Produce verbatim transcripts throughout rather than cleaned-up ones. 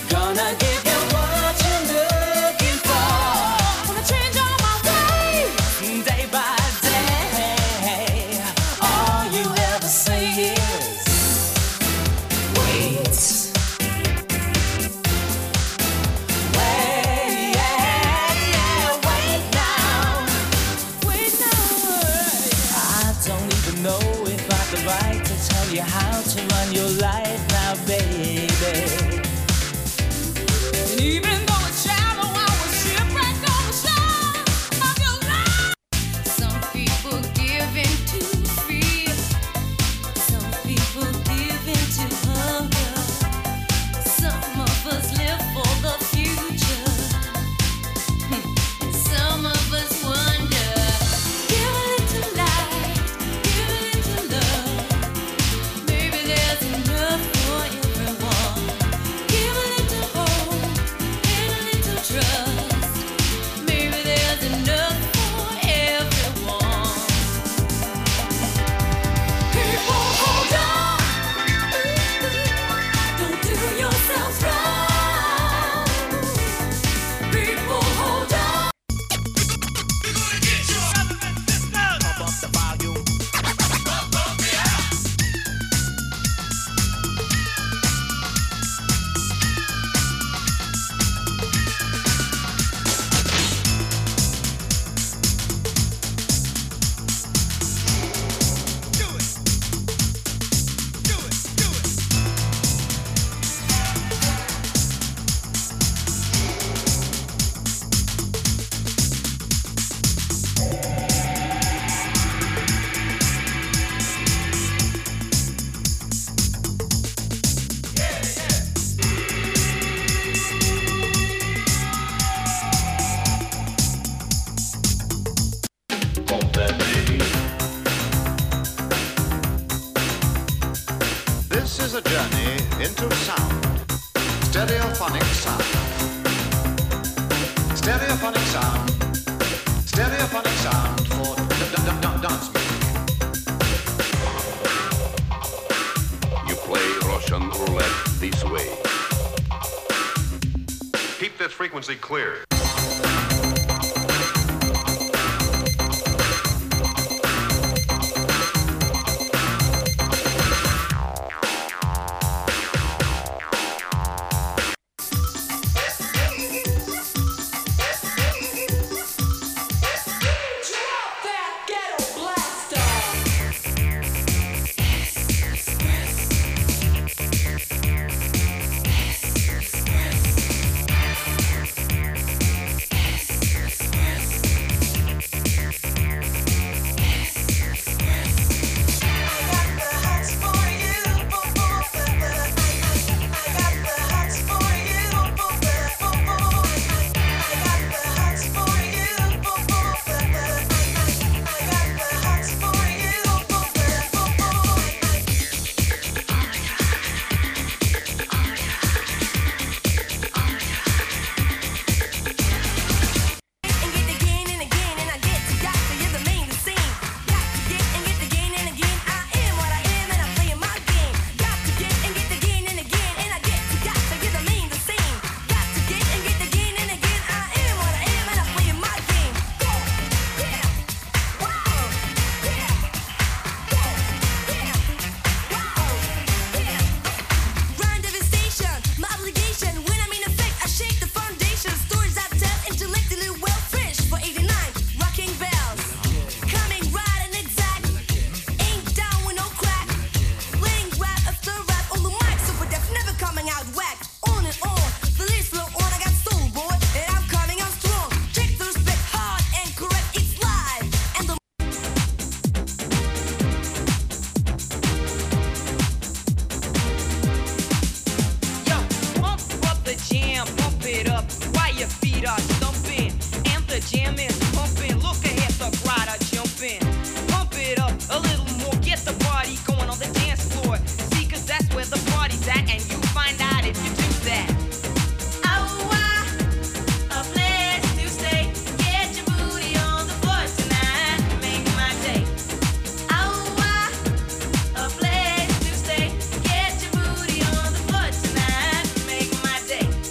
Gonna give you what you're looking for. Gonna change all my ways, day by day. All you ever say is wait. Wait, yeah, wait now. Wait now. I don't even know if I have the right to tell you how to run your life now, baby. And even though it's shallow, I was shipwrecked on the shore of your life. Some people give in to fear. Some people give in to hunger. Some of us live for the future. And some of us wonder. Give a little light, give a little love. Maybe there's enough for everyone. Give a little hope and a little trust. Maybe there's enough for everyone. People, hold on. Don't do yourself wrong. People, hold on. Pump up the volume. This is a journey into sound. Stereophonic sound. Stereophonic sound. Stereophonic sound for d- d- d- dance music. You play Russian roulette this way. Keep this frequency clear. That ghetto blaster. Day.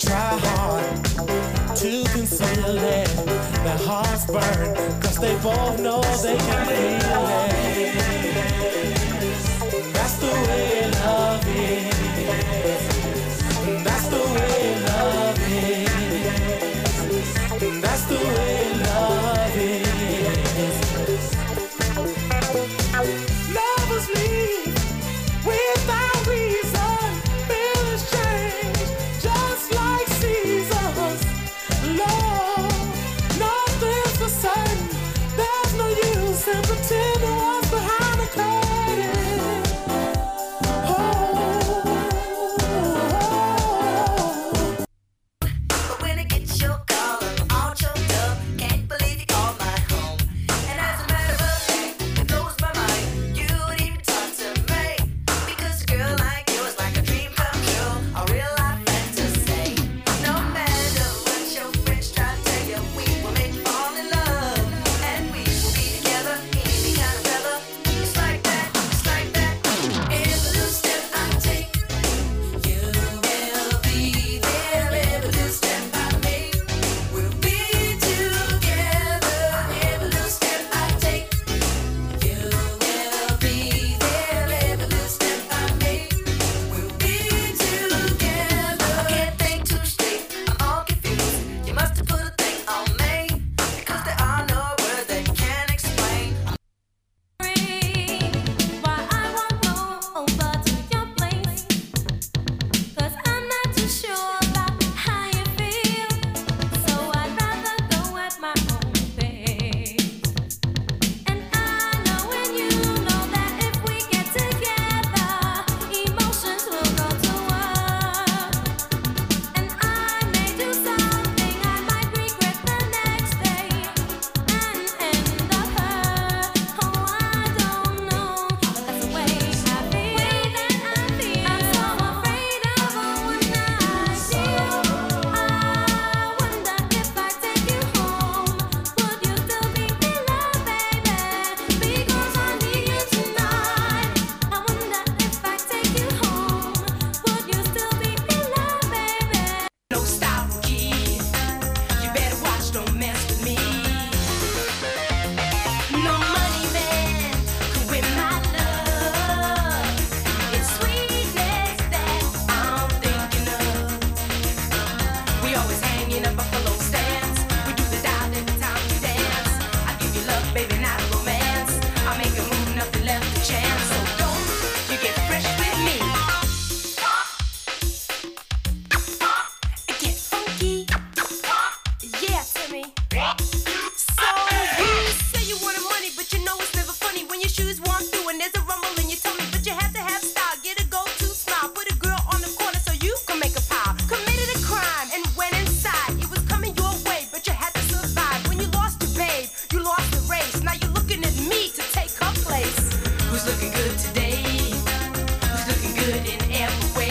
try hard to conceal it. Their hearts burn, cause they both know they can feel it. That's the way love is. That's the way love is. That's the way love is. Lovers leave without reason. Feelings change just like seasons. Love, nothing's the same. There's no use in pretending what's behind the curtain. Oh, but when I get your call, I'm all choked up. Can't believe you called my home. And as a matter of fact, it blows my mind. You would even talk to me. Because a girl like you is like a dream come true, a real life fantasy. No matter what your friends try to tell you, we will make you fall in love. And we will be together in any kind of weather. It's like that, it's like that. Every little step I take, you will be there. Every little step I make, we'll be together. Every little step I take, you will be there. Every little step I make, we'll be together. I can't think too straight, I'm all confused. You must have put a thing on me, because there are no words that can explain. Why I won't go over to your place, 'cause I'm not too sure about how you feel. So I'd rather go at my own pace. And I know when you know that if we get together, emotions will go to work. And I may do something I might regret the next day and end up hurt. Oh, I don't know, but that's the way I feel. I'm so afraid of a one night deal. I wonder if I take you home, would you still be in love, baby? Because I need you tonight. I wonder if I take you home, would you still be in love, baby? No stop, kid. You better watch, don't mess with me. No money man could win my love. It's sweetness that I'm thinking of. We always hanging up buffalo stands. We do the dial every time we dance. I give you love, baby, not romance. I make a move, nothing left to chance. So don't you get fresh with me. Get funky. Yeah, Timmy. So you say you wanted money, but you know it's never funny when your shoes walk through and there's a rumble in your tummy. But you have to have style, get a go-to smile, put a girl on the corner so you can make a pile. Committed a crime and went inside. It was coming your way, but you had to survive. When you lost your babe, you lost the race. Now you're looking at me to take her place. Who's looking good today? Who's looking good in every way?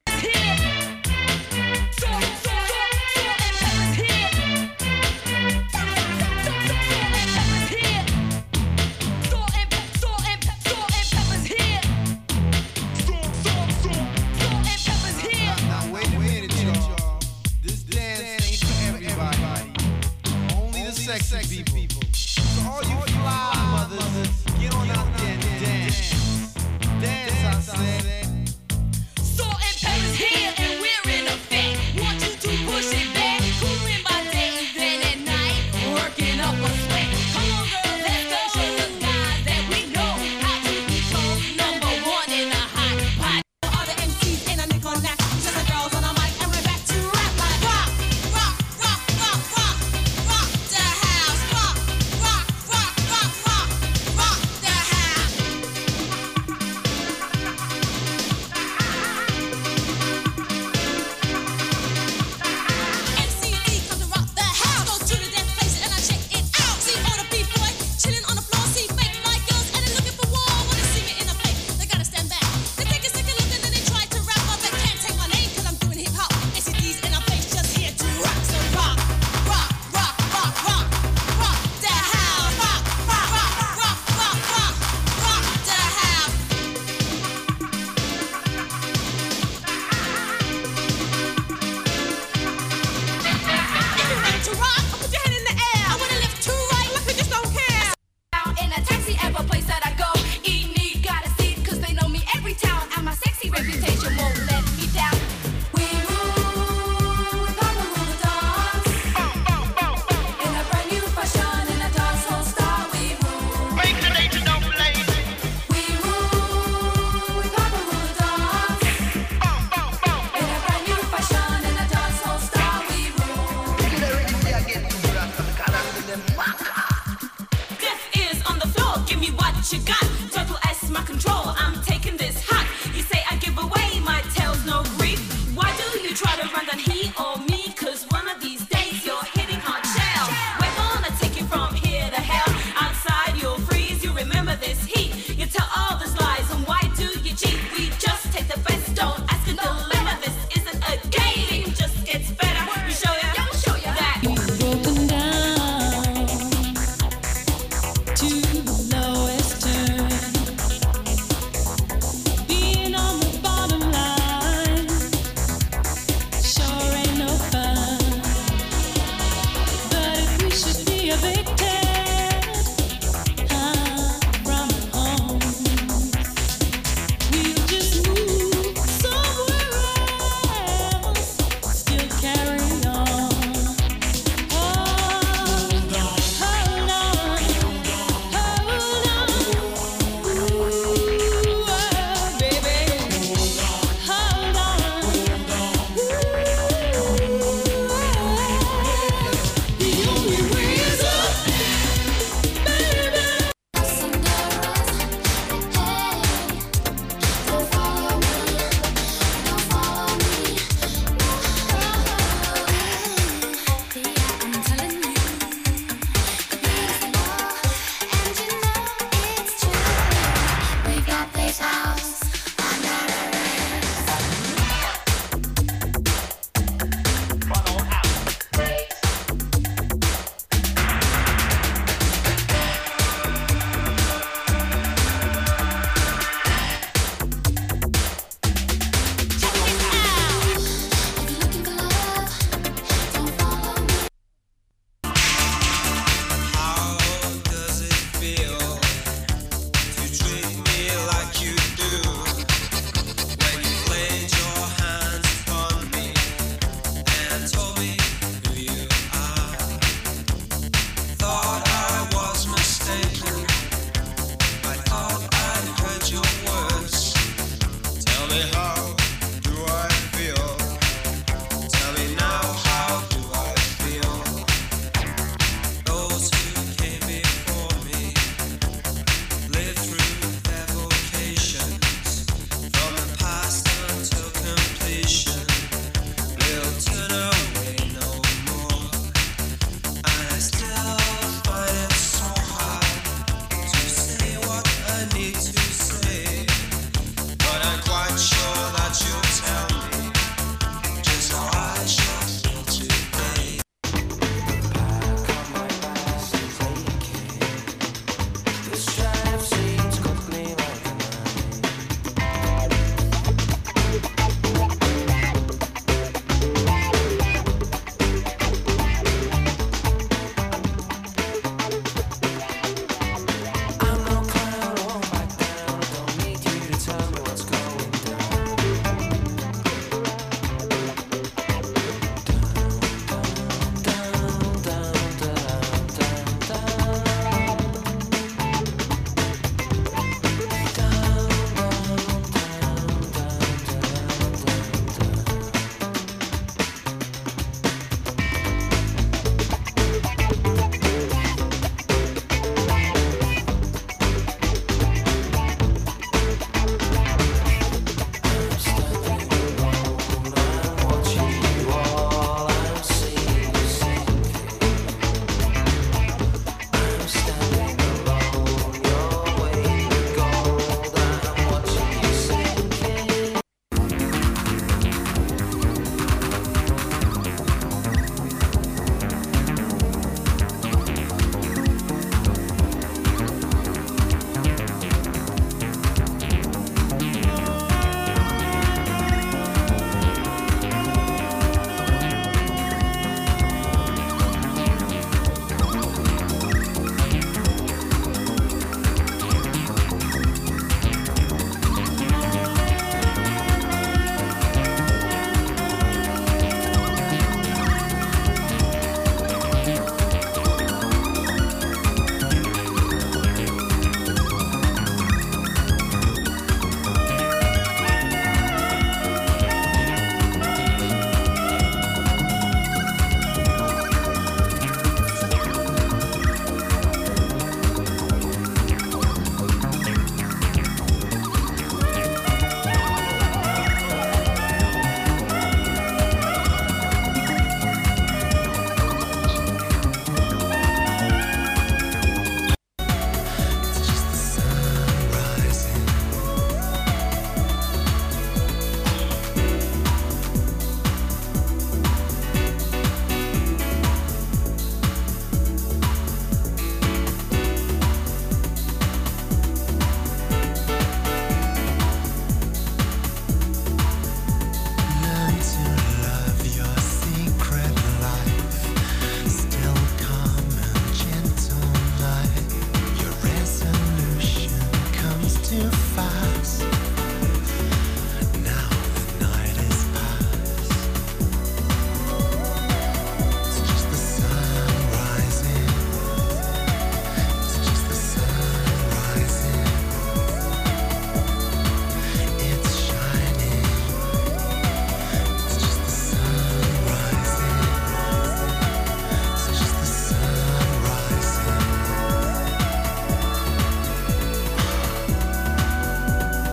Now wait a minute, y'all. This dance ain't for everybody. Only the sexy people. So all you fly mothers, get on out there and dance. Dance, I said. Salt and pepper's here and we're in effect. Want you to push it back, cooling my day and then at night, working up a sweat. Come on, girl, let's go show the guys that we know how to control number one in the hot pot. All the M Cs in a nickel knack, just the girls on the mic and we're back to rap like rock, rock, rock, rock, rock, rock the house, rock, rock, rock, rock, rock, rock the house. M C E comes to rock the house. Go to the dance place and I check it out. what you got. Total S my control. I'm taking